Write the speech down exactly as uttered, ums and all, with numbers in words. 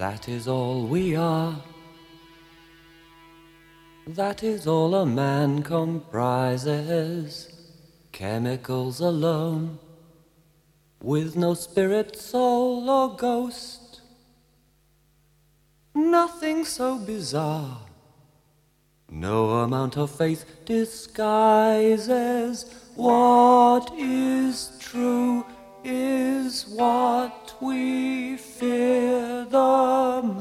That is all we are. That is all a man comprises. Chemicals alone, with no spirit, soul, or ghost. Nothing so bizarre. No amount of faith disguises. What is true is what we fear the